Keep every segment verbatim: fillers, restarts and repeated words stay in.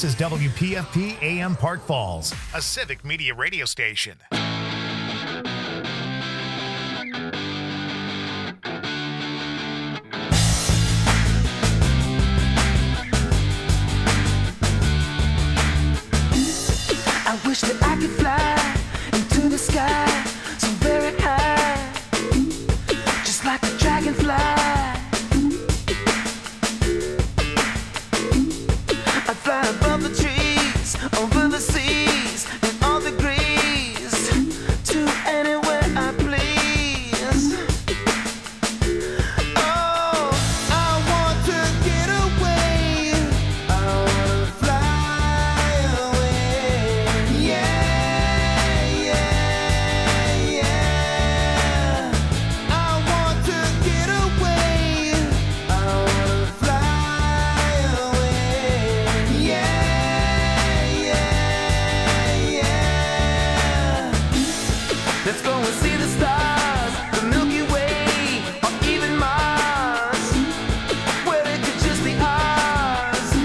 This is W P F P A M Park Falls, a civic media radio station. I wish that I could fly into the sky so very high, just like a dragonfly. I'd fly above the trees, over the seas, in all degrees, to anywhere I please. Oh, I want to get away. I wanna fly away. Yeah, yeah, yeah. I want to get away. I wanna fly away. Yeah, yeah, yeah. Let's go and see the stars, the Milky Way, or even Mars, where it could just be ours.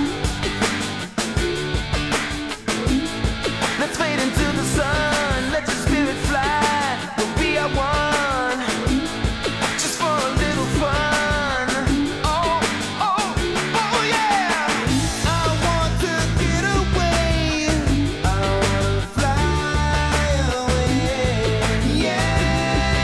Let's fade into the sun, let your spirit fly. We'll be at one, just for a little fun. Oh, oh, oh yeah. I want to get away. I wanna fly away. Yeah,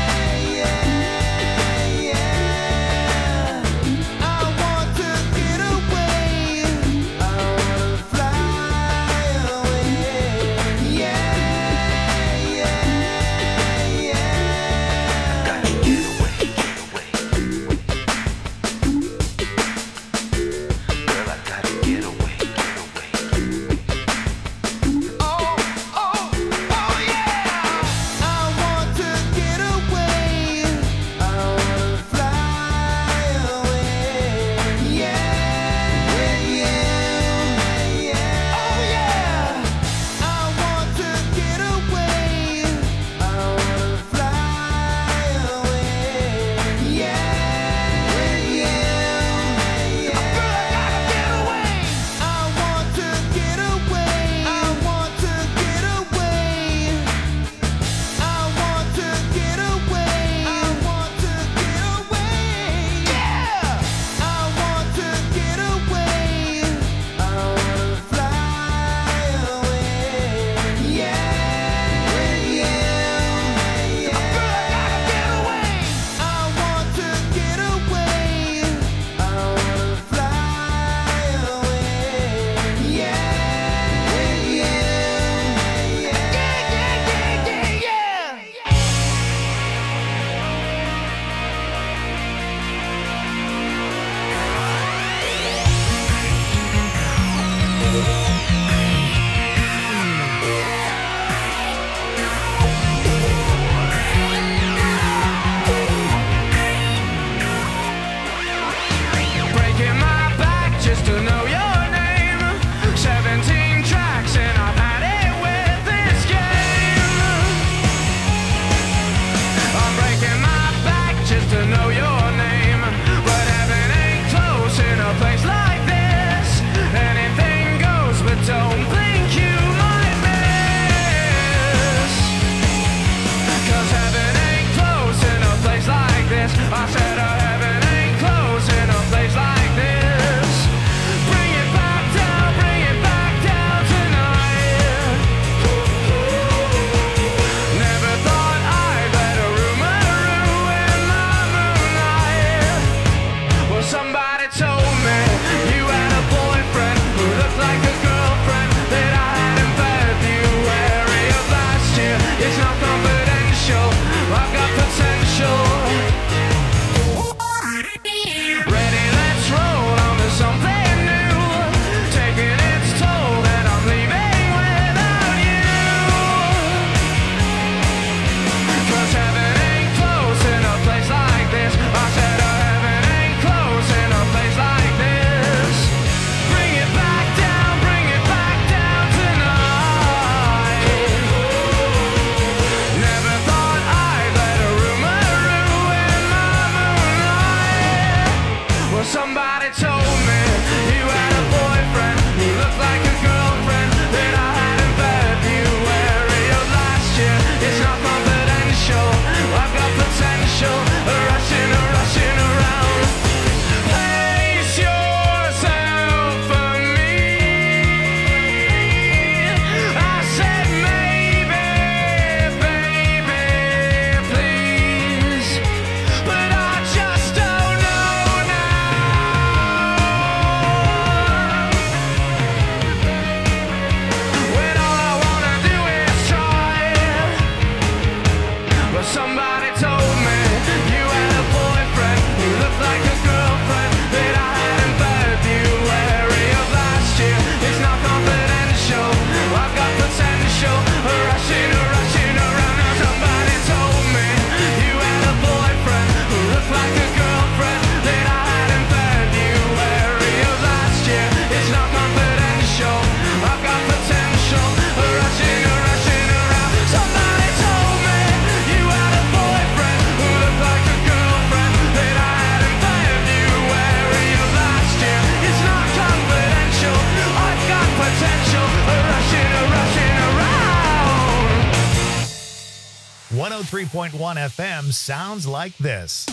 Somebody told me you had a boyfriend who looked like a girlfriend that I had in February of last year. It's not confidential, I've got potential, rushing, rushing around. Now somebody told me you had a boyfriend who looked like a girlfriend that I had in February of last year. It's not confidential, I've got potential, rushing, rushing around. Somebody told me you had a boyfriend who looked like a girlfriend that I had in February of last year. It's not confidential, I've got potential, rushing, rushing around. one oh three point one F M sounds like this.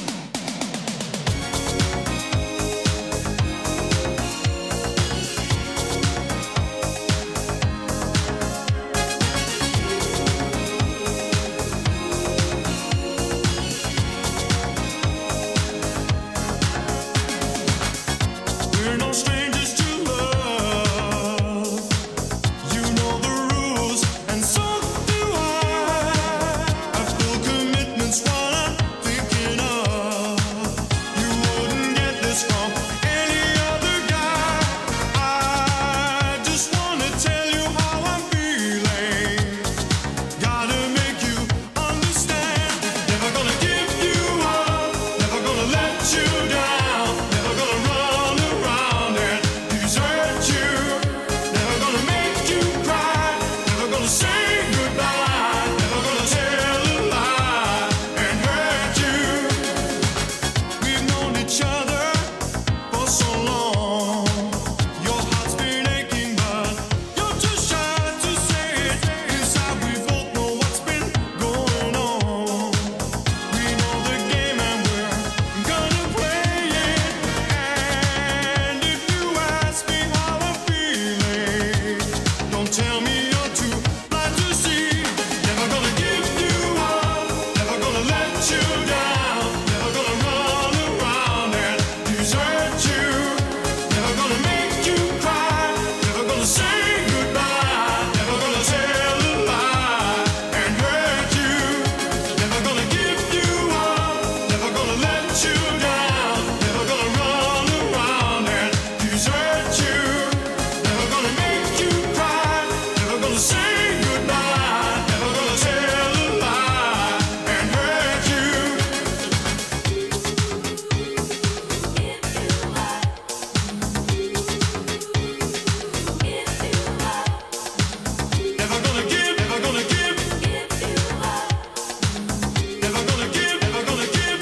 We're no strangers to love. You know the rules, and so do I. I feel commitment's what I'm thinking of. You wouldn't get this from any other guy. I just wanna tell you how I'm feeling. Gotta make you understand. Never gonna give you up. Never gonna let you down. Never gonna run around and desert you. Never gonna make you cry. Never gonna say goodbye. Never gonna tell a lie and hurt you. We've known each other for so long. Your heart's been aching, but you're too shy to say it. Inside we both know what's been going on. We know the game and we're gonna play it. And if you ask me how I'm feeling, don't tell me you're too blind to see. Never gonna give you up. Never gonna let you down. Never gonna run around and desert you. Never gonna make you cry. Never gonna say goodbye. Never gonna tell a lie and hurt you. Never gonna give you up. Never gonna let you down. Never gonna run around and desert you. Never gonna make you cry. Never gonna say goodbye. Never gonna tell a lie and hurt you. Never gonna give, never gonna give. Never gonna give, never gonna give.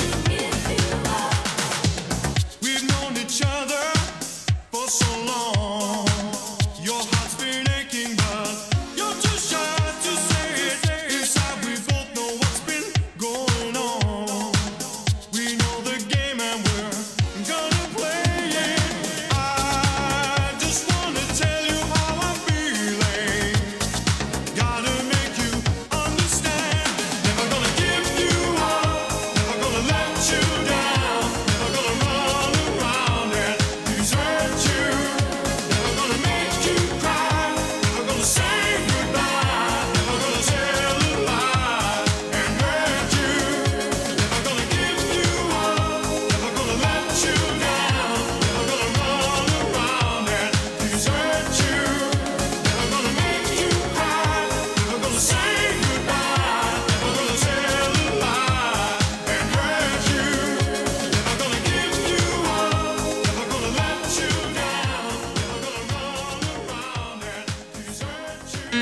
We've known each other for so long. Your heart's been aching, but you're too shy to say it. Inside we both know what's been going on. We know the game and we're gonna play it. I just wanna tell you how I'm feeling. Gotta make you understand. Never gonna give you up. Never gonna let you down. Never gonna run around and desert you. Never gonna make you cry. Never gonna say goodbye. Never gonna tell a lie and hurt you. Never gonna give you up. Never gonna let you down. Never gonna run around and desert you. Never gonna make you cry. Never gonna say goodbye. Never gonna tell a lie and hurt you. Never gonna give you up. Never gonna let you down. Never gonna run around and desert you.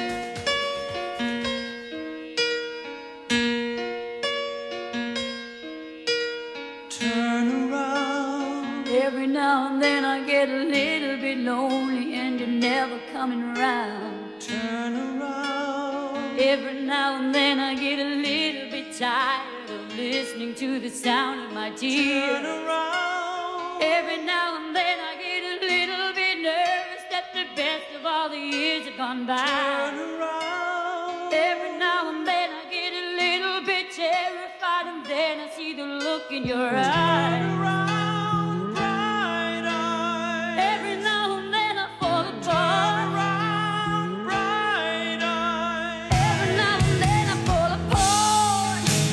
Turn around. Every now and then I get a little bit lonely and you're never coming around. Turn around. Every now and then I get a little bit tired of listening to the sound of my Turn tears. around. Every now and then I get a little bit nervous that the best of all the years have gone by. Turn around. Every now and then I get a little bit terrified and then I see the look in your eyes. Turn around, bright eyes. Every now and then I fall Turn apart. around, bright eyes. Every now and then I fall apart.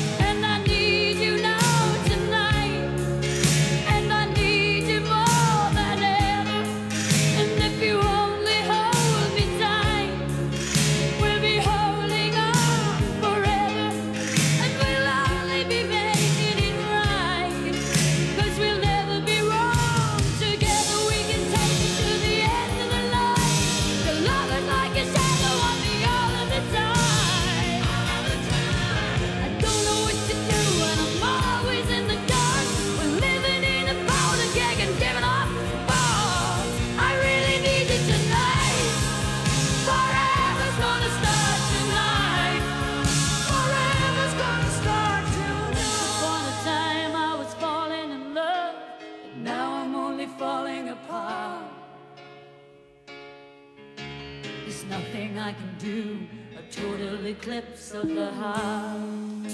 There's nothing I can do, a total eclipse of the heart.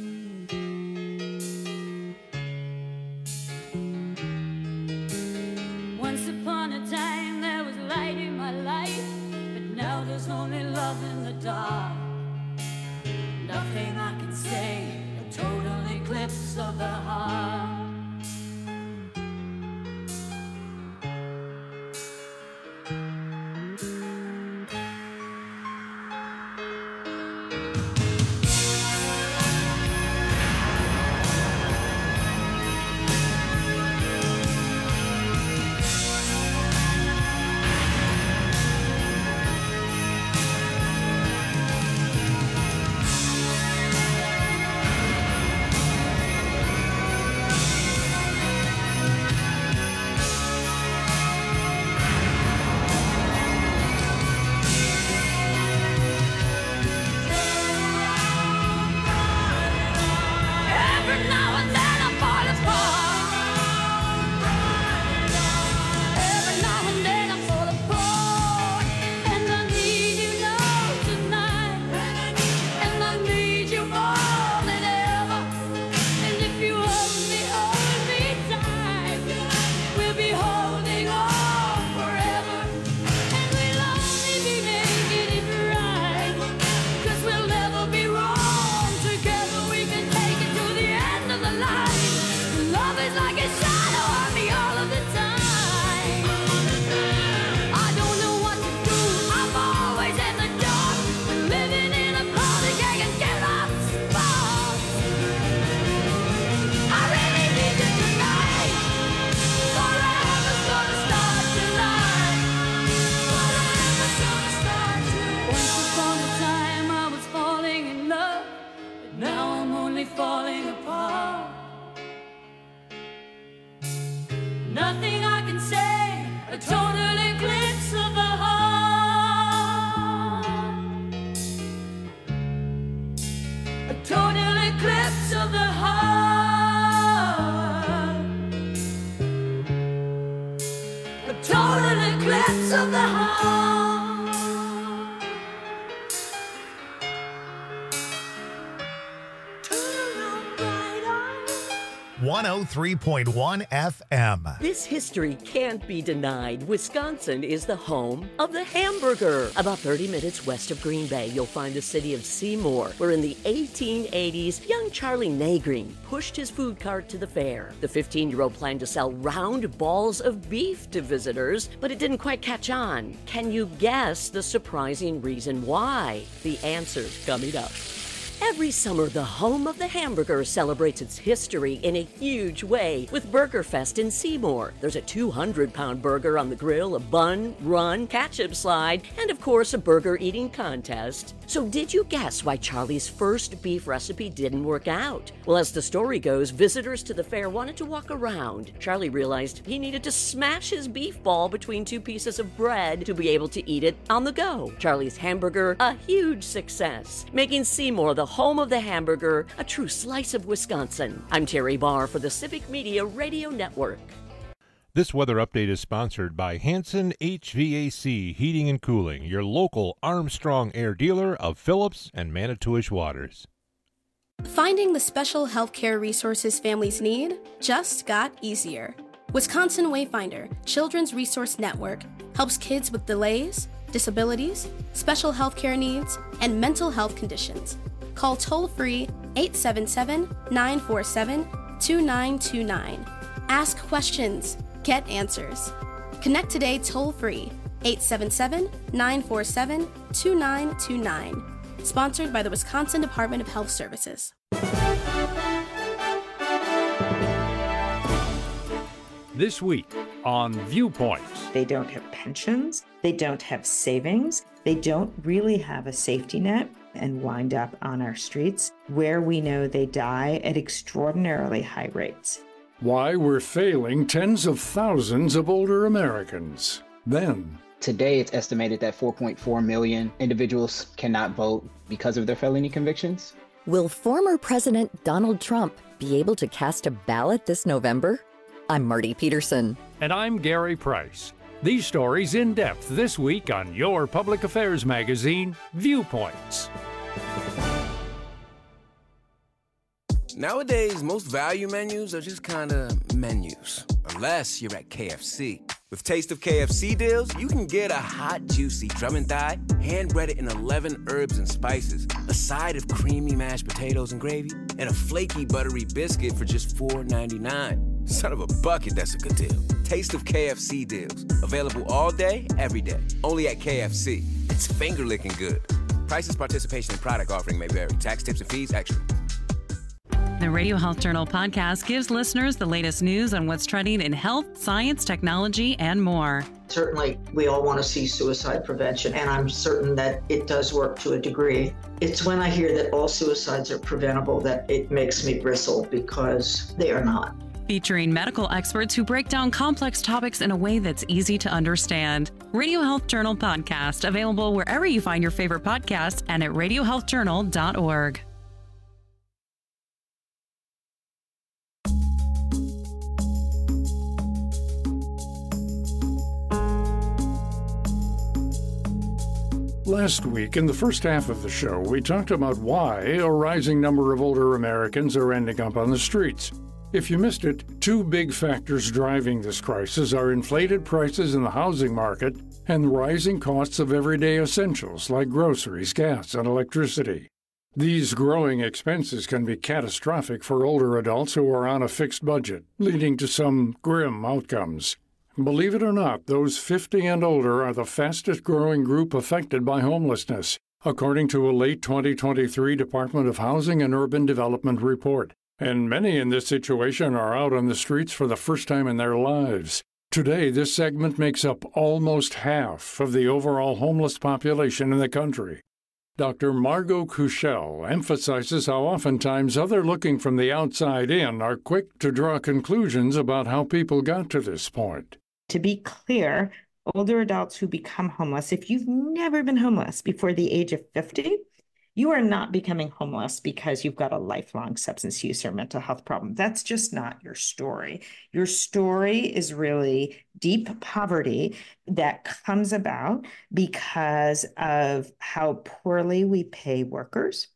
Once upon a time there was light in my life, but now there's only love in the dark. Nothing I can say, a total eclipse of the heart. one oh three point one F M. This history can't be denied. Wisconsin is the home of the hamburger. About thirty minutes west of Green Bay, you'll find the city of Seymour, where in the eighteen eighties, young Charlie Nagreen pushed his food cart to the fair. The fifteen-year-old planned to sell round balls of beef to visitors, but it didn't quite catch on. Can you guess the surprising reason why? The answer's coming up. Every summer, the home of the hamburger celebrates its history in a huge way with Burger Fest in Seymour. There's a two hundred pound burger on the grill, a bun, run, ketchup slide, and of course a burger eating contest. So did you guess why Charlie's first beef recipe didn't work out? Well, as the story goes, visitors to the fair wanted to walk around. Charlie realized he needed to smash his beef ball between two pieces of bread to be able to eat it on the go. Charlie's hamburger, a huge success, making Seymour the home of the hamburger, a true slice of Wisconsin. I'm Terry Barr for the Civic Media Radio Network. This weather update is sponsored by Hanson H V A C Heating and Cooling, your local Armstrong Air dealer of Phillips and Manitowish Waters. Finding the special healthcare resources families need just got easier. Wisconsin Wayfinder Children's Resource Network helps kids with delays, disabilities, special healthcare needs, and mental health conditions. Call toll-free eight seven seven, nine four seven, two nine two nine. Ask questions. Get answers. Connect today toll-free eight seven seven, nine four seven, two nine two nine. Sponsored by the Wisconsin Department of Health Services. This week on Viewpoints. They don't have pensions. They don't have savings. They don't really have a safety net and wind up on our streets, where we know they die at extraordinarily high rates. Why we're failing tens of thousands of older Americans. Then, today it's estimated that four point four million individuals cannot vote because of their felony convictions. Will former President Donald Trump be able to cast a ballot this November? I'm Marty Peterson. And I'm Gary Price. These stories in depth this week on your public affairs magazine, Viewpoints. Nowadays, most value menus are just kind of menus, unless you're at K F C. With Taste of K F C deals, you can get a hot, juicy drum and thigh, hand-breaded in eleven herbs and spices, a side of creamy mashed potatoes and gravy, and a flaky, buttery biscuit for just four ninety-nine. Son of a bucket, that's a good deal. Taste of K F C deals. Available all day, every day. Only at K F C. It's finger-licking good. Prices, participation, and product offering may vary. Tax, tips, and fees extra. The Radio Health Journal podcast gives listeners the latest news on what's trending in health, science, technology, and more. Certainly, we all want to see suicide prevention, and I'm certain that it does work to a degree. It's when I hear that all suicides are preventable that it makes me bristle, because they are not. Featuring medical experts who break down complex topics in a way that's easy to understand. Radio Health Journal podcast, available wherever you find your favorite podcasts and at radio health journal dot org. Last week, in the first half of the show, we talked about why a rising number of older Americans are ending up on the streets. If you missed it, two big factors driving this crisis are inflated prices in the housing market and the rising costs of everyday essentials like groceries, gas, and electricity. These growing expenses can be catastrophic for older adults who are on a fixed budget, leading to some grim outcomes. Believe it or not, those fifty and older are the fastest-growing group affected by homelessness, according to a late twenty twenty-three Department of Housing and Urban Development report. And many in this situation are out on the streets for the first time in their lives. Today, this segment makes up almost half of the overall homeless population in the country. Doctor Margot Kuchel emphasizes how oftentimes other looking from the outside in are quick to draw conclusions about how people got to this point. To be clear, older adults who become homeless, if you've never been homeless before the age of fifty, you are not becoming homeless because you've got a lifelong substance use or mental health problem. That's just not your story. Your story is really deep poverty that comes about because of how poorly we pay workers.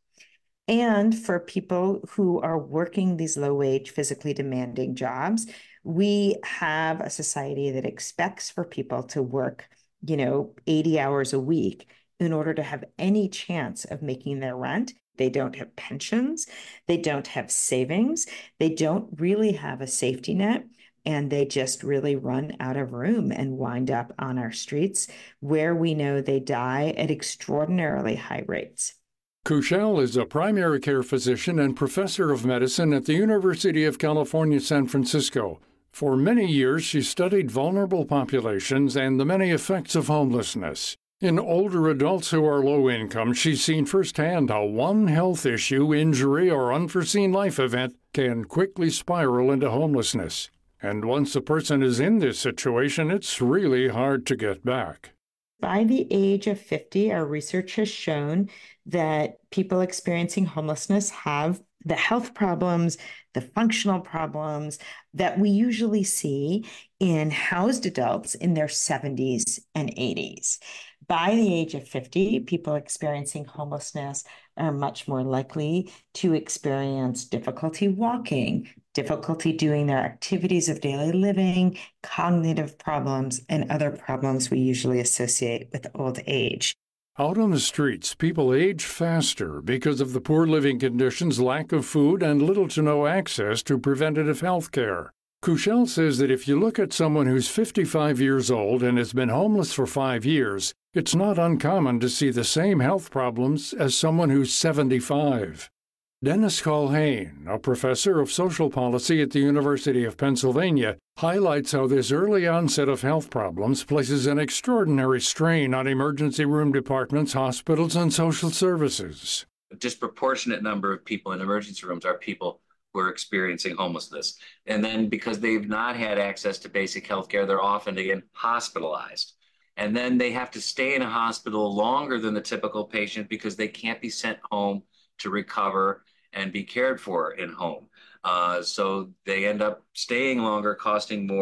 And for people who are working these low-wage, physically demanding jobs, we have a society that expects for people to work, you know, eighty hours a week in order to have any chance of making their rent. They don't have pensions. They don't have savings. They don't really have a safety net. And they just really run out of room and wind up on our streets, where we know they die at extraordinarily high rates. Kuchel is a primary care physician and professor of medicine at the University of California, San Francisco. For many years, she studied vulnerable populations and the many effects of homelessness. In older adults who are low income, she's seen firsthand how one health issue, injury, or unforeseen life event can quickly spiral into homelessness. And once a person is in this situation, it's really hard to get back. By the age of fifty, our research has shown that people experiencing homelessness have the health problems, the functional problems that we usually see in housed adults in their seventies and eighties. By the age of fifty, people experiencing homelessness are much more likely to experience difficulty walking, difficulty doing their activities of daily living, cognitive problems, and other problems we usually associate with old age. Out on the streets, people age faster because of the poor living conditions, lack of food, and little to no access to preventative health care. Kuchel says that if you look at someone who's fifty-five years old and has been homeless for five years, it's not uncommon to see the same health problems as someone who's seventy-five. Dennis Culhane, a professor of social policy at the University of Pennsylvania, highlights how this early onset of health problems places an extraordinary strain on emergency room departments, hospitals, and social services. A disproportionate number of people in emergency rooms are people who are experiencing homelessness. And then because they've not had access to basic health care, they're often, again, hospitalized. And then they have to stay in a hospital longer than the typical patient because they can't be sent home to recover and be cared for in home. Uh, so they end up staying longer, costing more,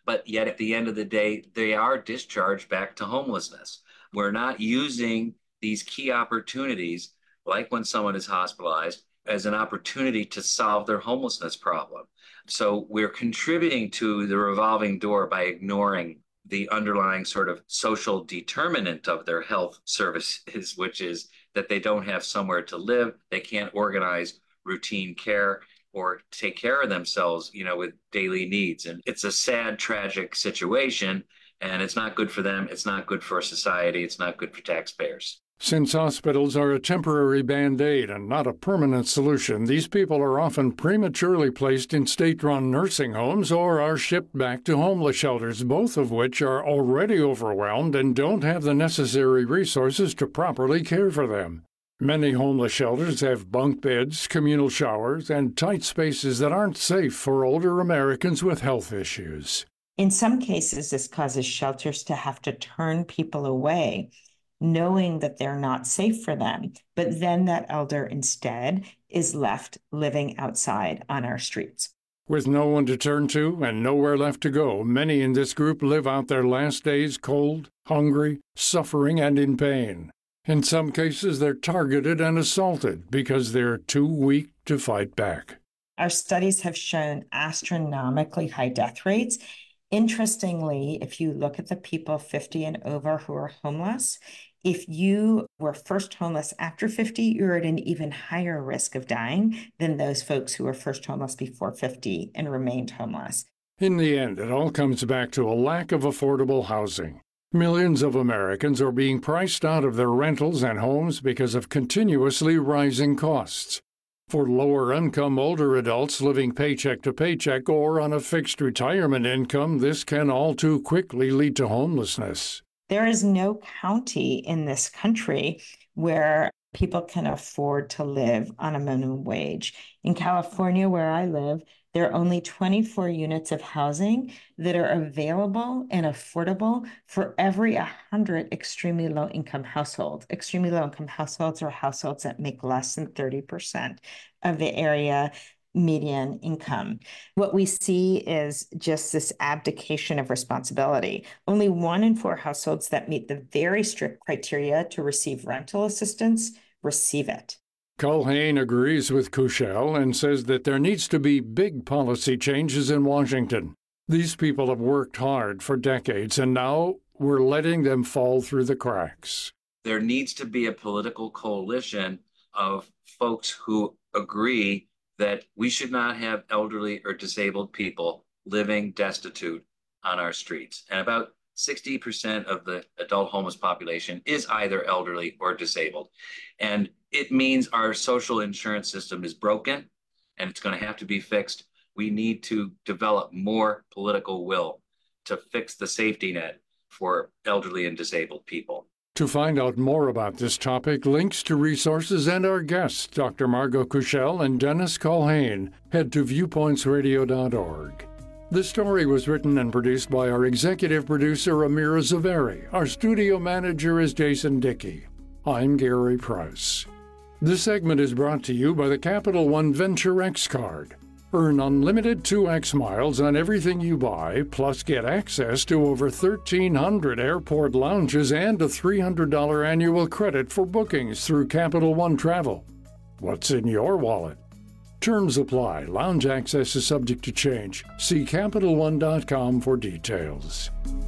but yet at the end of the day, they are discharged back to homelessness. We're not using these key opportunities, like when someone is hospitalized, as an opportunity to solve their homelessness problem. So we're contributing to the revolving door by ignoring the underlying sort of social determinant of their health services, which is that they don't have somewhere to live, they can't organize routine care or take care of themselves, you know, with daily needs. And it's a sad, tragic situation, and it's not good for them, it's not good for society, it's not good for taxpayers. Since hospitals are a temporary Band-Aid and not a permanent solution, these people are often prematurely placed in state-run nursing homes or are shipped back to homeless shelters, both of which are already overwhelmed and don't have the necessary resources to properly care for them. Many homeless shelters have bunk beds, communal showers, and tight spaces that aren't safe for older Americans with health issues. In some cases, this causes shelters to have to turn people away, knowing that they're not safe for them. But then that elder instead is left living outside on our streets. With no one to turn to and nowhere left to go, many in this group live out their last days cold, hungry, suffering, and in pain. In some cases, they're targeted and assaulted because they're too weak to fight back. Our studies have shown astronomically high death rates. Interestingly, if you look at the people fifty and over who are homeless, if you were first homeless after fifty, you're at an even higher risk of dying than those folks who were first homeless before fifty and remained homeless. In the end, it all comes back to a lack of affordable housing. Millions of Americans are being priced out of their rentals and homes because of continuously rising costs. For lower-income older adults living paycheck to paycheck or on a fixed retirement income, this can all too quickly lead to homelessness. There is no county in this country where people can afford to live on a minimum wage. In California, where I live, there are only twenty-four units of housing that are available and affordable for every one hundred extremely low-income households. Extremely low-income households are households that make less than thirty percent of the area median income. What we see is just this abdication of responsibility. Only one in four households that meet the very strict criteria to receive rental assistance receive it. Culhane agrees with Kushel and says that there needs to be big policy changes in Washington. These people have worked hard for decades, and now we're letting them fall through the cracks. There needs to be a political coalition of folks who agree that we should not have elderly or disabled people living destitute on our streets. And about sixty percent of the adult homeless population is either elderly or disabled. And it means our social insurance system is broken and it's going to have to be fixed. We need to develop more political will to fix the safety net for elderly and disabled people. To find out more about this topic, links to resources, and our guests, Doctor Margot Kushel and Dennis Culhane, head to viewpoints radio dot org. The story was written and produced by our executive producer, Amira Zaveri. Our studio manager is Jason Dickey. I'm Gary Price. This segment is brought to you by the Capital One Venture X card. Earn unlimited two X miles on everything you buy, plus get access to over thirteen hundred airport lounges and a three hundred dollars annual credit for bookings through Capital One Travel. What's in your wallet? Terms apply. Lounge access is subject to change. See Capital One dot com for details.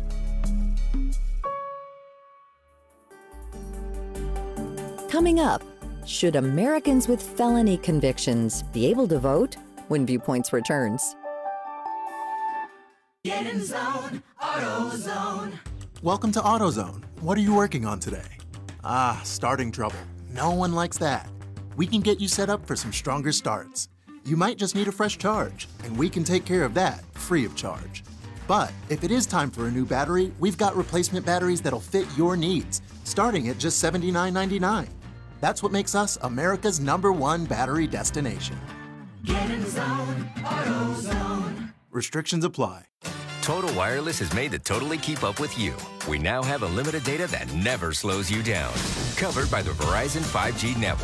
Coming up, should Americans with felony convictions be able to vote when Viewpoints returns? Get in zone, AutoZone. Welcome to AutoZone. What are you working on today? Ah, starting trouble. No one likes that. We can get you set up for some stronger starts. You might just need a fresh charge, and we can take care of that free of charge. But if it is time for a new battery, we've got replacement batteries that'll fit your needs, starting at just seventy-nine ninety-nine. That's what makes us America's number one battery destination. Get in zone, AutoZone. Restrictions apply. Total Wireless is made to totally keep up with you. We now have unlimited data that never slows you down. Covered by the Verizon five G network.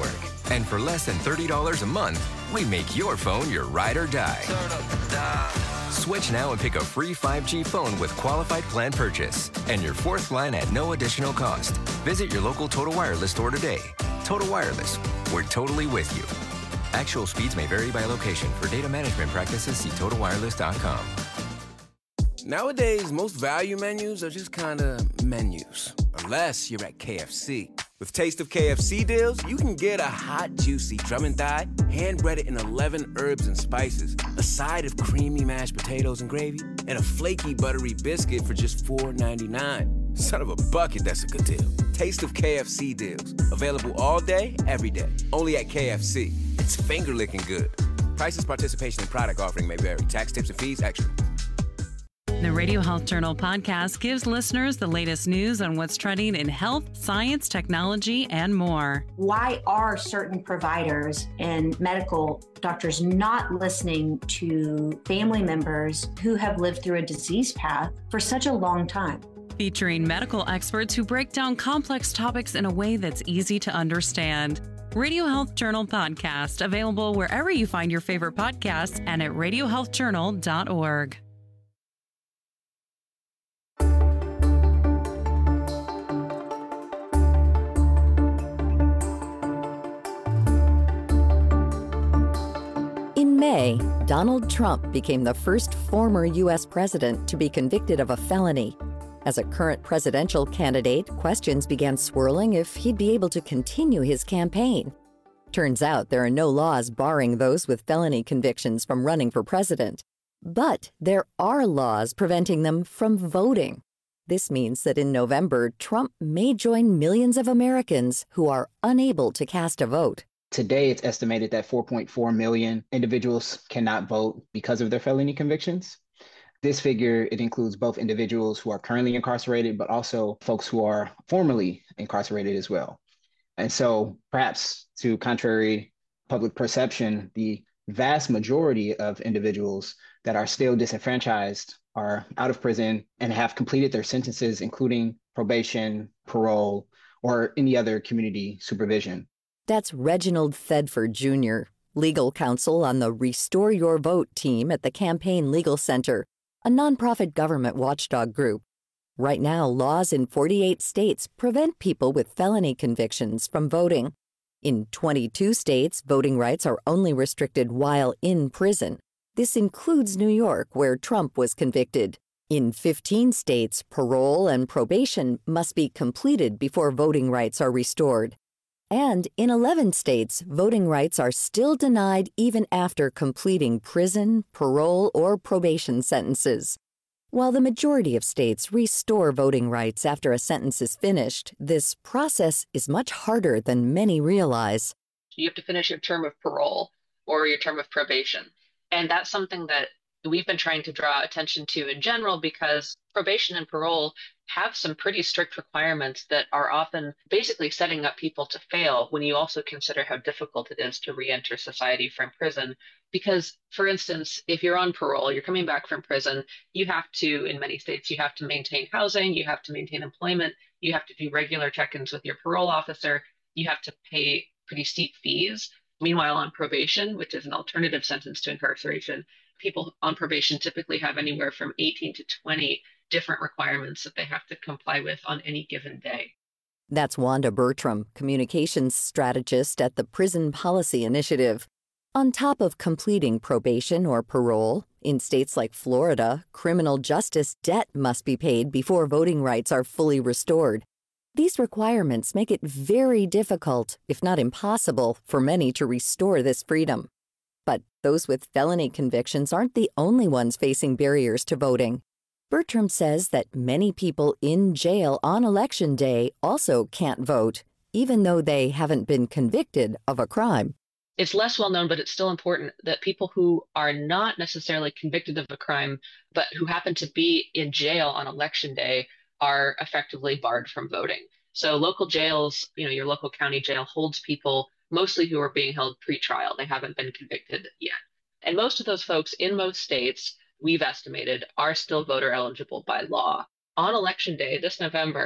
And for less than thirty dollars a month, we make your phone your ride or die. Switch now and pick a free five G phone with qualified plan purchase. And your fourth line at no additional cost. Visit your local Total Wireless store today. Total Wireless, we're totally with you. Actual speeds may vary by location. For data management practices, see total wireless dot com. Nowadays, most value menus are just kind of menus. Unless you're at K F C. With Taste of K F C deals, you can get a hot, juicy drum and thigh, hand-breaded in eleven herbs and spices, a side of creamy mashed potatoes and gravy, and a flaky, buttery biscuit for just four ninety-nine. Son of a bucket, that's a good deal. Taste of K F C deals. Available all day, every day. Only at K F C. It's finger-licking good. Prices, participation, and product offering may vary. Tax, tips, and fees extra. The Radio Health Journal podcast gives listeners the latest news on what's trending in health, science, technology, and more. Why are certain providers and medical doctors not listening to family members who have lived through a disease path for such a long time? Featuring medical experts who break down complex topics in a way that's easy to understand. Radio Health Journal podcast, available wherever you find your favorite podcasts and at radio health journal dot org. In May, Donald Trump became the first former U S president to be convicted of a felony. As a current presidential candidate, questions began swirling if he'd be able to continue his campaign. Turns out there are no laws barring those with felony convictions from running for president. But there are laws preventing them from voting. This means that in November, Trump may join millions of Americans who are unable to cast a vote. Today, it's estimated that four point four million individuals cannot vote because of their felony convictions. This figure, it includes both individuals who are currently incarcerated, but also folks who are formerly incarcerated as well. And so perhaps to contrary public perception, the vast majority of individuals that are still disenfranchised are out of prison and have completed their sentences, including probation, parole, or any other community supervision. That's Reginald Thedford Junior, legal counsel on the Restore Your Vote team at the Campaign Legal Center, a nonprofit government watchdog group. Right now, laws in forty-eight states prevent people with felony convictions from voting. In twenty-two states, voting rights are only restricted while in prison. This includes New York, where Trump was convicted. In fifteen states, parole and probation must be completed before voting rights are restored. And in eleven states, voting rights are still denied even after completing prison, parole, or probation sentences. While the majority of states restore voting rights after a sentence is finished, this process is much harder than many realize. You have to finish your term of parole or your term of probation. And that's something that we've been trying to draw attention to in general, because probation and parole have some pretty strict requirements that are often basically setting up people to fail when you also consider how difficult it is to re-enter society from prison. Because, for instance, if you're on parole, you're coming back from prison, you have to, in many states, you have to maintain housing, you have to maintain employment, you have to do regular check-ins with your parole officer, you have to pay pretty steep fees. Meanwhile, on probation, which is an alternative sentence to incarceration, people on probation typically have anywhere from eighteen to twenty different requirements that they have to comply with on any given day. That's Wanda Bertram, communications strategist at the Prison Policy Initiative. On top of completing probation or parole, in states like Florida, criminal justice debt must be paid before voting rights are fully restored. These requirements make it very difficult, if not impossible, for many to restore this freedom. But those with felony convictions aren't the only ones facing barriers to voting. Bertram says that many people in jail on Election Day also can't vote, even though they haven't been convicted of a crime. It's less well known, but it's still important that people who are not necessarily convicted of a crime, but who happen to be in jail on Election Day, are effectively barred from voting. So local jails, you know, your local county jail holds people mostly who are being held pre-trial. They haven't been convicted yet. And most of those folks in most states, we've estimated, are still voter eligible by law. On Election Day this November,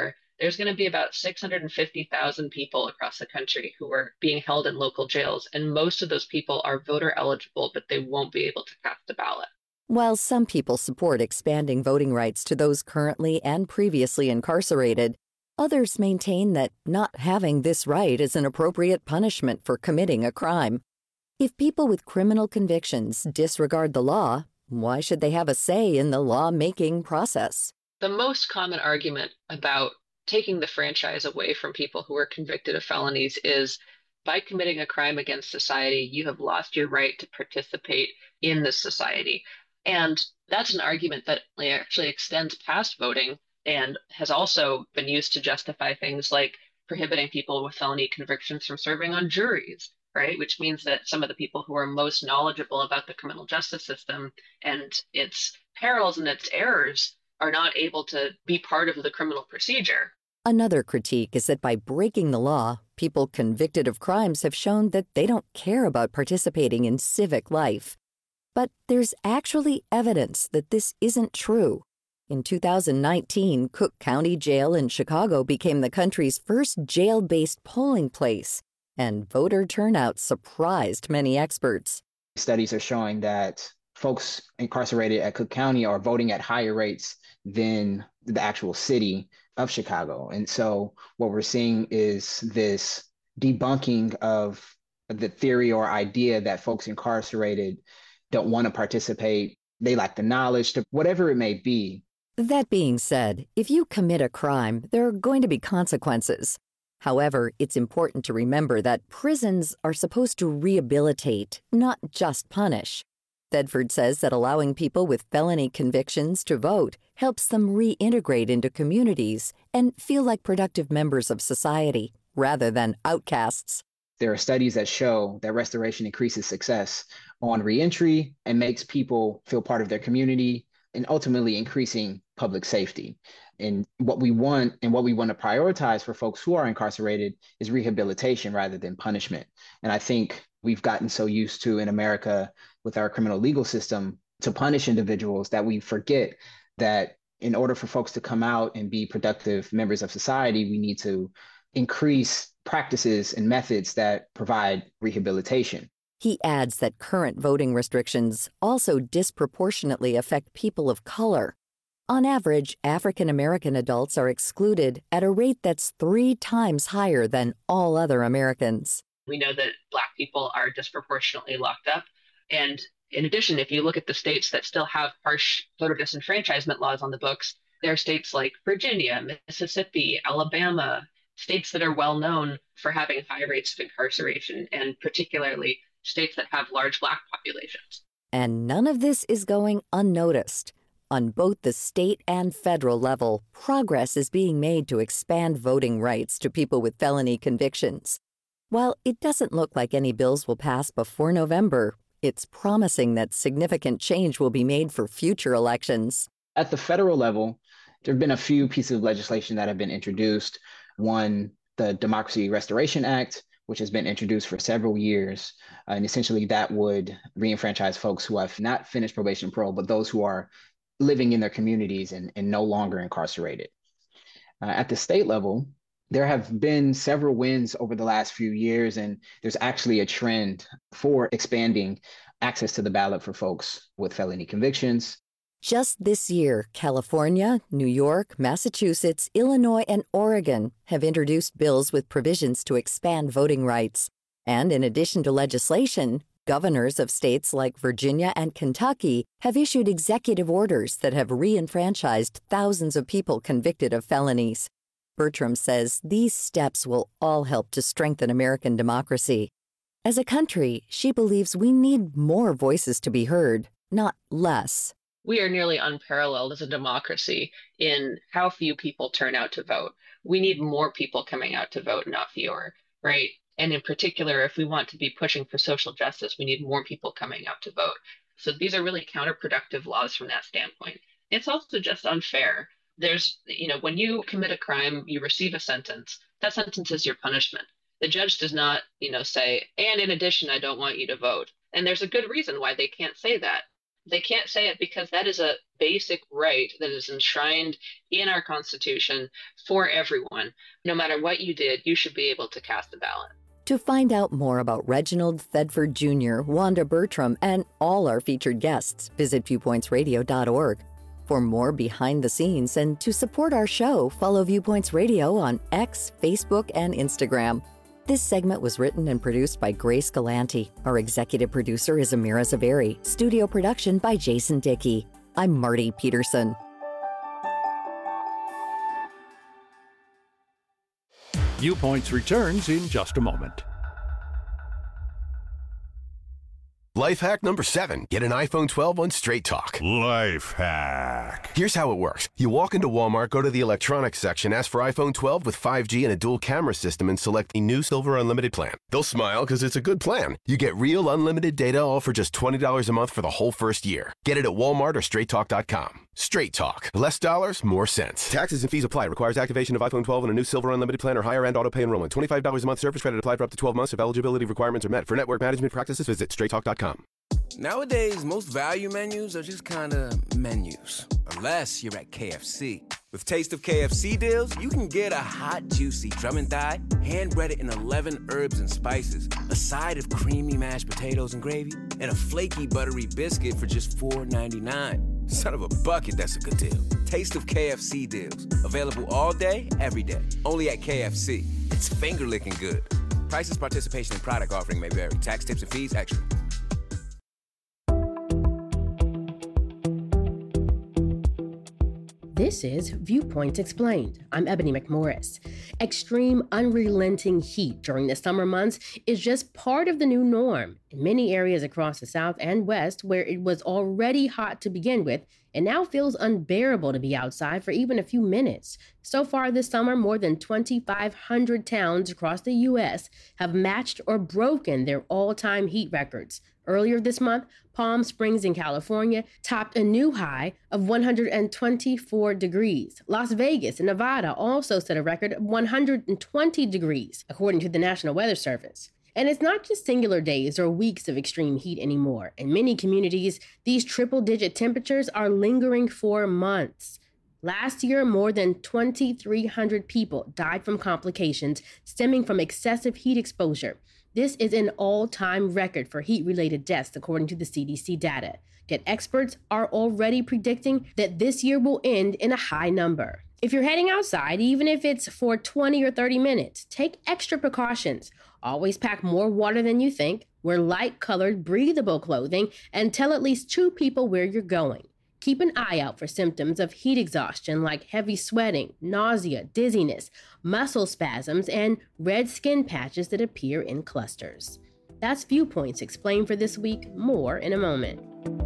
there's going to be about six hundred fifty thousand people across the country who are being held in local jails. And most of those people are voter eligible, but they won't be able to cast a ballot. While some people support expanding voting rights to those currently and previously incarcerated, others maintain that not having this right is an appropriate punishment for committing a crime. If people with criminal convictions disregard the law, why should they have a say in the law-making process? The most common argument about taking the franchise away from people who are convicted of felonies is, by committing a crime against society, you have lost your right to participate in this society. And that's an argument that actually extends past voting and has also been used to justify things like prohibiting people with felony convictions from serving on juries, right? Which means that some of the people who are most knowledgeable about the criminal justice system and its perils and its errors are not able to be part of the criminal procedure. Another critique is that by breaking the law, people convicted of crimes have shown that they don't care about participating in civic life. But there's actually evidence that this isn't true. In two thousand nineteen, Cook County Jail in Chicago became the country's first jail-based polling place, and voter turnout surprised many experts. Studies are showing that folks incarcerated at Cook County are voting at higher rates than the actual city of Chicago. And so what we're seeing is this debunking of the theory or idea that folks incarcerated don't want to participate, they lack the knowledge, to whatever it may be. That being said, if you commit a crime, there are going to be consequences. However, it's important to remember that prisons are supposed to rehabilitate, not just punish. Thedford says that allowing people with felony convictions to vote helps them reintegrate into communities and feel like productive members of society, rather than outcasts. There are studies that show that restoration increases success on reentry and makes people feel part of their community, and ultimately increasing public safety. And what we want and what we want to prioritize for folks who are incarcerated is rehabilitation rather than punishment. And I think we've gotten so used to in America with our criminal legal system to punish individuals that we forget that in order for folks to come out and be productive members of society, we need to increase practices and methods that provide rehabilitation. He adds that current voting restrictions also disproportionately affect people of color. On average, African American adults are excluded at a rate that's three times higher than all other Americans. We know that Black people are disproportionately locked up. And in addition, if you look at the states that still have harsh voter disenfranchisement laws on the books, there are states like Virginia, Mississippi, Alabama, states that are well known for having high rates of incarceration, and particularly states that have large Black populations. And none of this is going unnoticed. On both the state and federal level, progress is being made to expand voting rights to people with felony convictions. While it doesn't look like any bills will pass before November, it's promising that significant change will be made for future elections. At the federal level, there have been a few pieces of legislation that have been introduced. One, the Democracy Restoration Act, which has been introduced for several years. Uh, and essentially that would reenfranchise folks who have not finished probation and parole, but those who are living in their communities and, and no longer incarcerated. Uh, at the state level, there have been several wins over the last few years, and there's actually a trend for expanding access to the ballot for folks with felony convictions. Just this year, California, New York, Massachusetts, Illinois, and Oregon have introduced bills with provisions to expand voting rights. And in addition to legislation, governors of states like Virginia and Kentucky have issued executive orders that have reenfranchised thousands of people convicted of felonies. Bertram says these steps will all help to strengthen American democracy. As a country, she believes we need more voices to be heard, not less. We are nearly unparalleled as a democracy in how few people turn out to vote. We need more people coming out to vote, not fewer, right? And in particular, if we want to be pushing for social justice, we need more people coming out to vote. So these are really counterproductive laws from that standpoint. It's also just unfair. There's, you know, when you commit a crime, you receive a sentence. That sentence is your punishment. The judge does not, you know, say, and in addition, I don't want you to vote. And there's a good reason why they can't say that. They can't say it because that is a basic right that is enshrined in our Constitution for everyone. No matter what you did, you should be able to cast a ballot. To find out more about Reginald Thedford Junior, Wanda Bertram, and all our featured guests, visit viewpoints radio dot org. For more behind the scenes and to support our show, follow Viewpoints Radio on X, Facebook, and Instagram. This segment was written and produced by Grace Galanti. Our executive producer is Amira Zaveri. Studio production by Jason Dickey. I'm Marty Peterson. Viewpoints returns in just a moment. Life hack number seven. Get an iPhone twelve on Straight Talk. Life hack. Here's how it works. You walk into Walmart, go to the electronics section, ask for iPhone twelve with five G and a dual camera system, and select the new Silver Unlimited plan. They'll smile because it's a good plan. You get real unlimited data all for just twenty dollars a month for the whole first year. Get it at Walmart or straight talk dot com. Straight Talk. Less dollars, more sense. Taxes and fees apply. Requires activation of iPhone twelve and a new Silver Unlimited plan or higher end auto pay enrollment. twenty-five dollars a month service credit applied for up to twelve months if eligibility requirements are met. For network management practices, visit straight talk dot com. Nowadays, most value menus are just kind of menus. Unless you're at K F C. With Taste of K F C deals, you can get a hot, juicy drum and thigh, hand-breaded in eleven herbs and spices, a side of creamy mashed potatoes and gravy, and a flaky, buttery biscuit for just four ninety-nine. Son of a bucket, that's a good deal. Taste of K F C deals. Available all day, every day. Only at K F C. It's finger-licking good. Prices, participation, and product offering may vary. Tax, tips, and fees extra. This is Viewpoints Explained. I'm Ebony McMorris. Extreme, unrelenting heat during the summer months is just part of the new norm. In many areas across the South and West, where it was already hot to begin with, it now feels unbearable to be outside for even a few minutes. So far this summer, more than twenty-five hundred towns across the U S have matched or broken their all-time heat records. Earlier this month, Palm Springs in California topped a new high of one hundred twenty-four degrees. Las Vegas in Nevada also set a record of one hundred twenty degrees, according to the National Weather Service. And it's not just singular days or weeks of extreme heat anymore. In many communities, these triple-digit temperatures are lingering for months. Last year, more than twenty-three hundred people died from complications stemming from excessive heat exposure. This is an all-time record for heat-related deaths, according to the C D C data. Yet experts are already predicting that this year will end in a high number. If you're heading outside, even if it's for twenty or thirty minutes, take extra precautions. Always pack more water than you think, wear light-colored, breathable clothing, and tell at least two people where you're going. Keep an eye out for symptoms of heat exhaustion like heavy sweating, nausea, dizziness, muscle spasms, and red skin patches that appear in clusters. That's Viewpoints Explained for this week. More in a moment.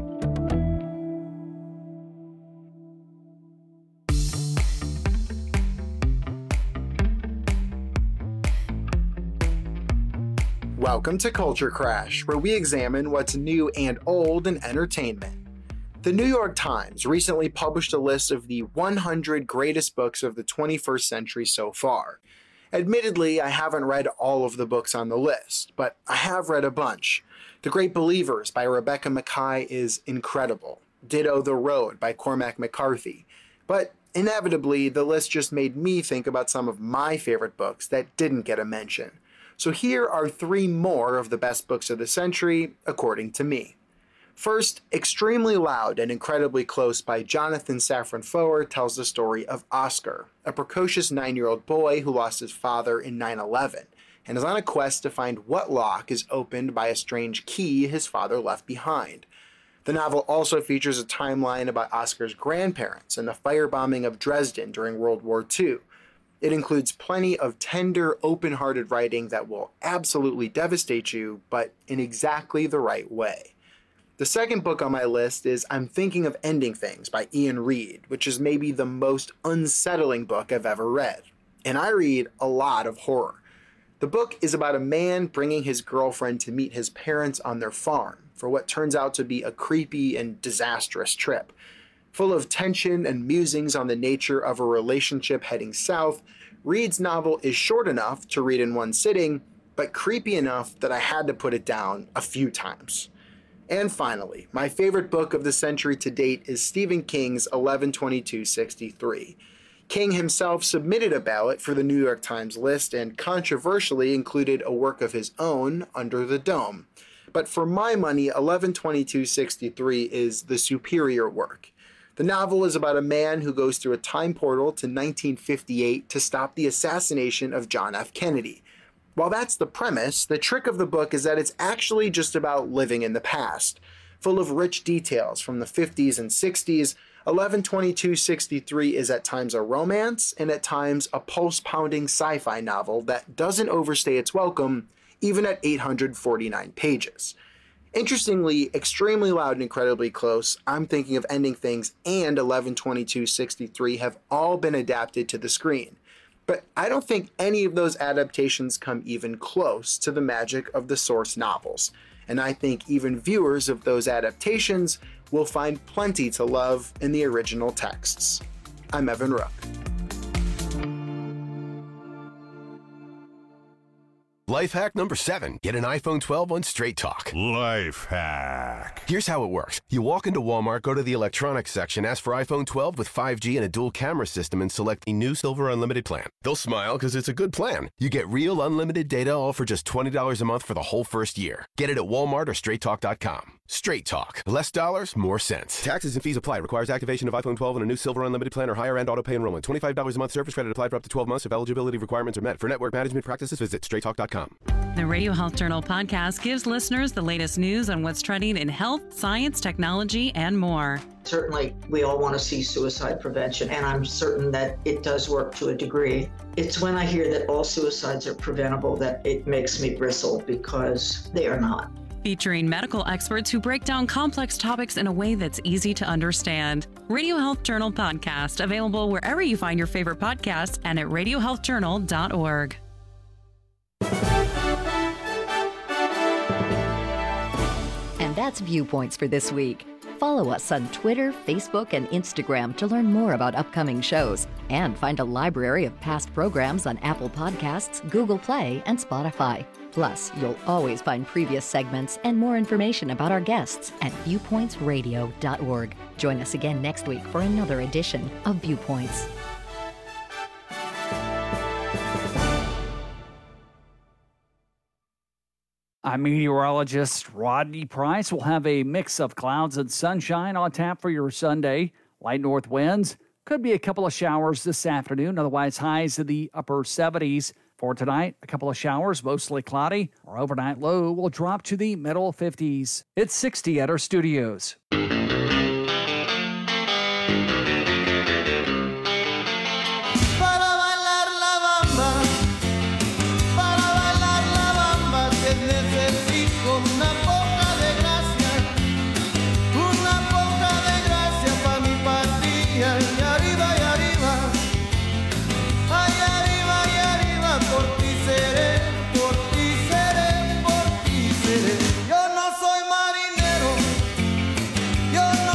Welcome to Culture Crash, where we examine what's new and old in entertainment. The New York Times recently published a list of the one hundred greatest books of the twenty-first century so far. Admittedly, I haven't read all of the books on the list, but I have read a bunch. The Great Believers by Rebecca Makkai is incredible. Ditto The Road by Cormac McCarthy. But inevitably, the list just made me think about some of my favorite books that didn't get a mention. So here are three more of the best books of the century, according to me. First, Extremely Loud and Incredibly Close by Jonathan Safran Foer tells the story of Oscar, a precocious nine-year-old boy who lost his father in nine eleven and is on a quest to find what lock is opened by a strange key his father left behind. The novel also features a timeline about Oscar's grandparents and the firebombing of Dresden during World War Two. It includes plenty of tender, open-hearted writing that will absolutely devastate you, but in exactly the right way. The second book on my list is I'm Thinking of Ending Things by Ian Reid, which is maybe the most unsettling book I've ever read. And I read a lot of horror. The book is about a man bringing his girlfriend to meet his parents on their farm for what turns out to be a creepy and disastrous trip. Full of tension and musings on the nature of a relationship heading south, Reid's novel is short enough to read in one sitting, but creepy enough that I had to put it down a few times. And finally, my favorite book of the century to date is Stephen King's eleven twenty-two sixty-three. King himself submitted a ballot for the New York Times list and controversially included a work of his own, Under the Dome. But for my money, eleven twenty-two sixty-three is the superior work. The novel is about a man who goes through a time portal to nineteen fifty-eight to stop the assassination of John F. Kennedy. While that's the premise, the trick of the book is that it's actually just about living in the past. Full of rich details from the fifties and sixties, eleven twenty-two sixty-three is at times a romance and at times a pulse-pounding sci-fi novel that doesn't overstay its welcome, even at eight hundred forty-nine pages. Interestingly, Extremely Loud and Incredibly Close, I'm Thinking of Ending Things, and eleven twenty-two sixty-three have all been adapted to the screen. But I don't think any of those adaptations come even close to the magic of the source novels. And I think even viewers of those adaptations will find plenty to love in the original texts. I'm Evan Rook. Life hack number seven. Get an iPhone twelve on Straight Talk. Life hack. Here's how it works. You walk into Walmart, go to the electronics section, ask for iPhone twelve with five G and a dual camera system, and select the new Silver Unlimited plan. They'll smile because it's a good plan. You get real unlimited data all for just twenty dollars a month for the whole first year. Get it at Walmart or straight talk dot com. Straight Talk. Less dollars, more sense. Taxes and fees apply. Requires activation of iPhone twelve and a new Silver Unlimited plan or higher end auto pay enrollment. twenty-five dollars a month service credit applied for up to twelve months if eligibility requirements are met. For network management practices, visit straight talk dot com. The Radio Health Journal podcast gives listeners the latest news on what's trending in health, science, technology, and more. Certainly, we all want to see suicide prevention, and I'm certain that it does work to a degree. It's when I hear that all suicides are preventable that it makes me bristle, because they are not. Featuring medical experts who break down complex topics in a way that's easy to understand. Radio Health Journal podcast, available wherever you find your favorite podcasts and at radio health journal dot org. And that's Viewpoints for this week. Follow us on Twitter, Facebook, and Instagram to learn more about upcoming shows and find a library of past programs on Apple Podcasts, Google Play, and Spotify. Plus, you'll always find previous segments and more information about our guests at viewpoints radio dot org. Join us again next week for another edition of Viewpoints. I'm meteorologist Rodney Price. We'll have a mix of clouds and sunshine on tap for your Sunday. Light north winds. Could be a couple of showers this afternoon. Otherwise, highs in the upper seventies. For tonight, a couple of showers, mostly cloudy. Our overnight low will drop to the middle fifties. It's sixty at our studios. Yo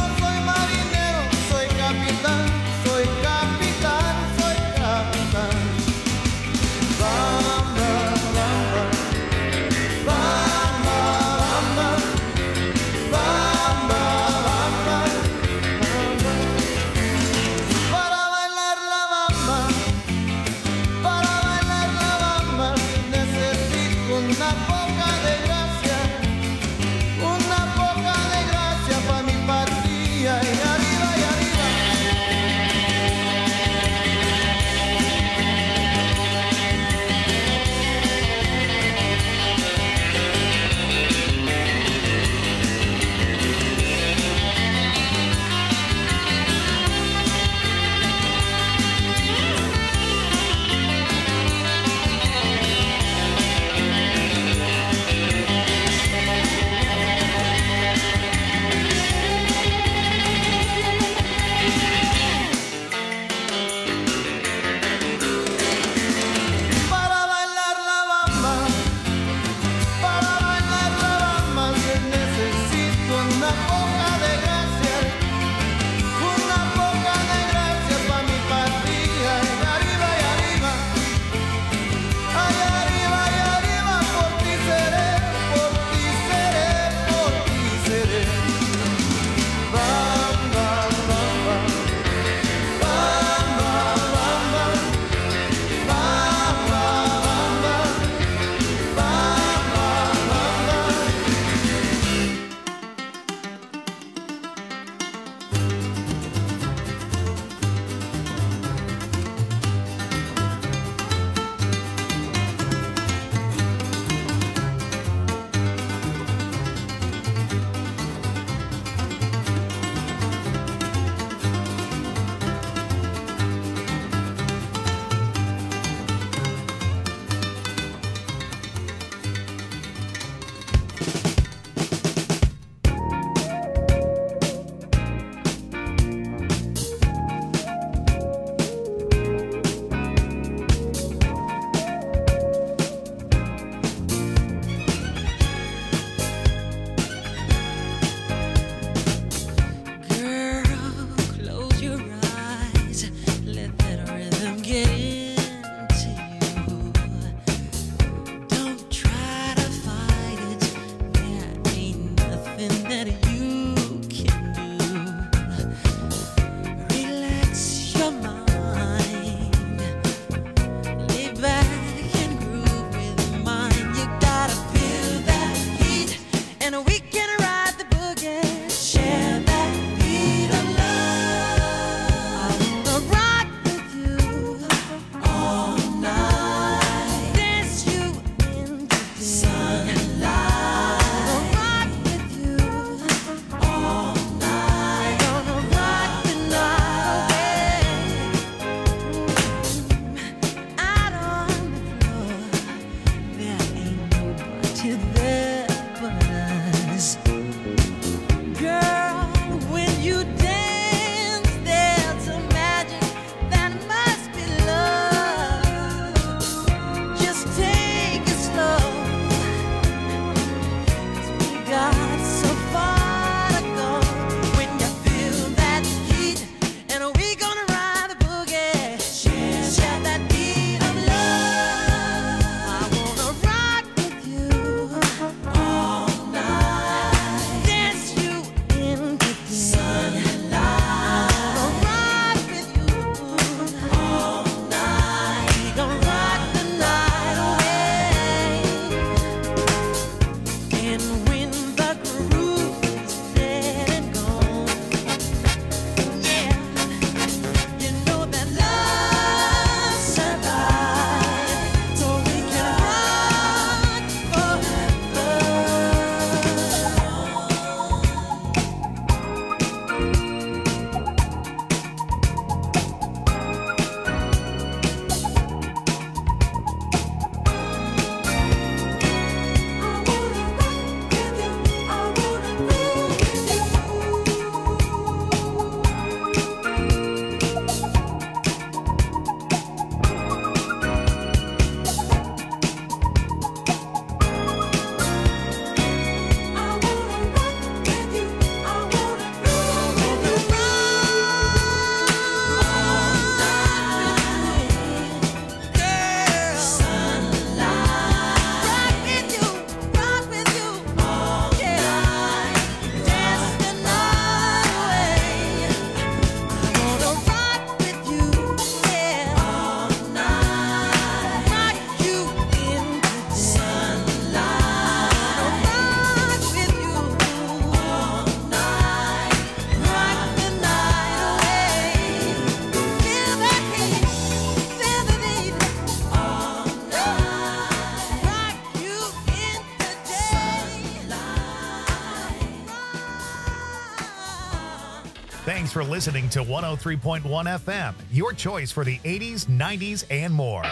Thanks for listening to one oh three point one F M, your choice for the eighties, nineties, and more.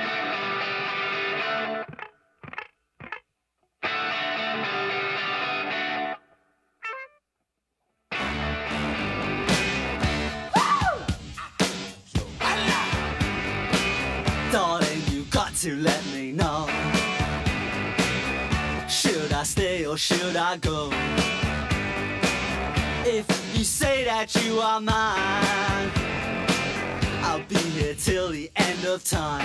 Darling, you got to let me know. Should I stay or should I go? If you say that you are mine, I'll be here till the end of time.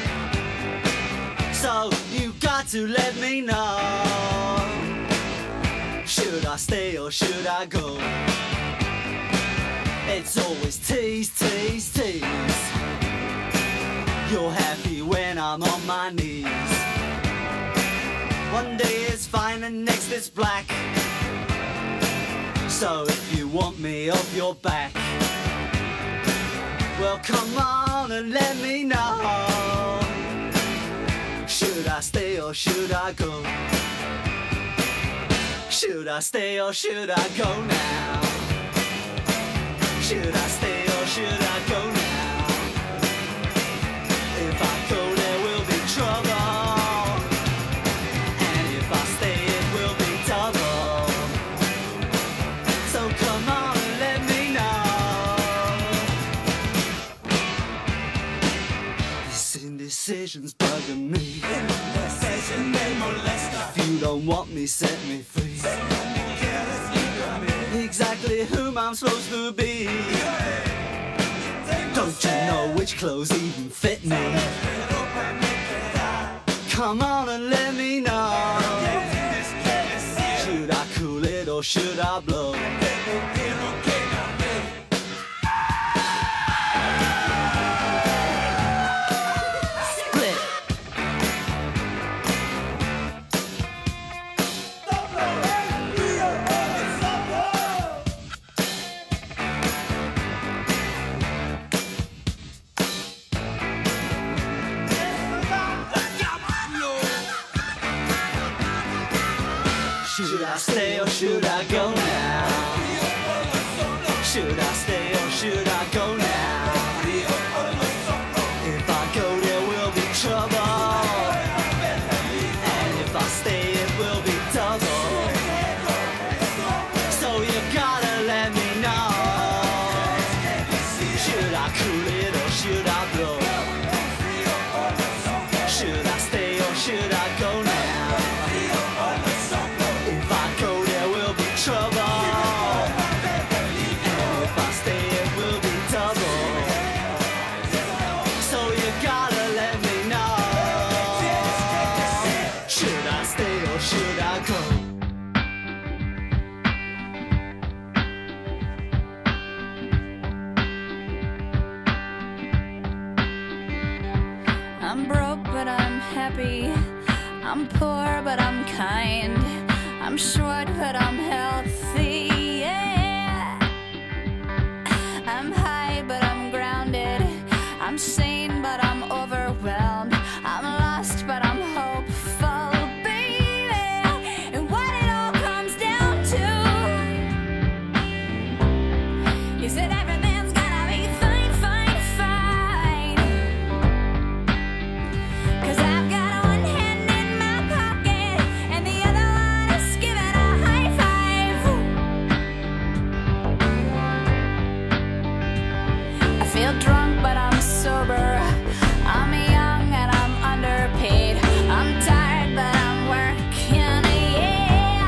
So you got to let me know. Should I stay or should I go? It's always tease, tease, tease. You're happy when I'm on my knees. One day it's fine and next it's black. So if you want me off your back, well come on and let me know. Should I stay or should I go? Should I stay or should I go now? Should I stay or should I go now? If I go, there will be trouble. And if I stay, it will be double. So come on and let me know. This indecision's bugging me. If you don't want me, set me free. Exactly whom I'm supposed to be. Don't you know which clothes even fit me? Come on and let me know. Should I cool it or should I blow? Split. Should I stay or should I go now? Should I stay or should I go now? If I go, there will be trouble. And if I stay, it will be double. So you gotta let me know. Should I cool it or should I blow? Should I stay or should I go now? Trouble. And if I stay, it will be double. So you gotta let me know. Should I stay or should I go? I'm broke, but I'm happy. I'm poor, but I'm kind. I'm short, but I'm healthy, yeah. I'm high, but I'm grounded. I'm sane, but I'm overwhelmed. I'm lost, but I'm hopeful, baby. And what it all comes down to is that everything's gonna be fine, fine, fine. 'Cause I've got one hand in my pocket and the other one is giving a high five. I feel drunk, but I'm sober. I'm young and I'm underpaid. I'm tired, but I'm working, yeah.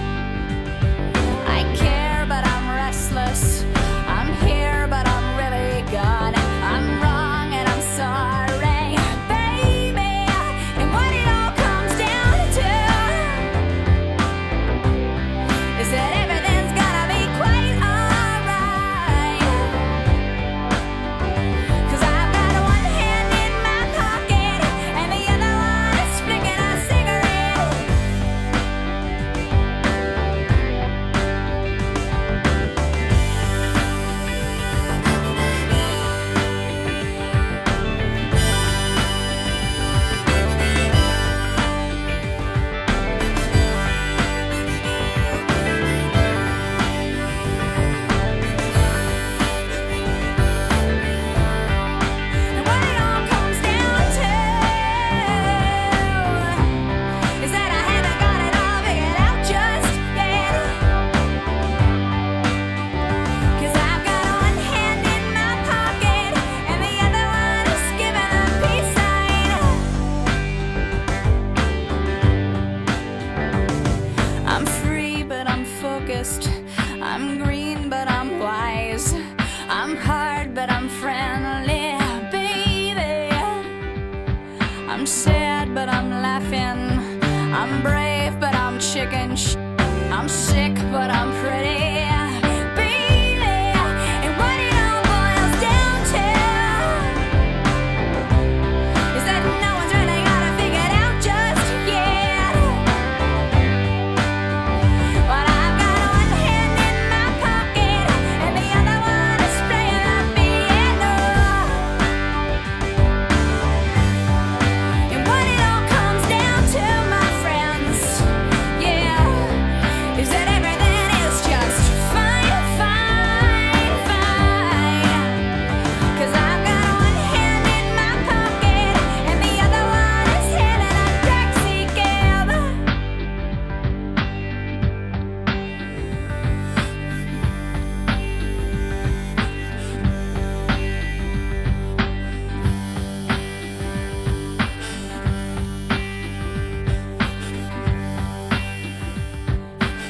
I care, but I'm restless. I'm here, but I'm really gone. I'm wrong and I'm sorry, baby. And what it all comes down to is that everything's gonna be quite alright. young, but I'm wise. I'm hard, but I'm friendly, baby. I'm sad, but I'm laughing. I'm brave, but I'm chicken sh- I'm sick, but I'm pretty.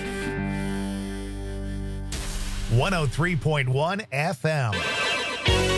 one oh three point one F M.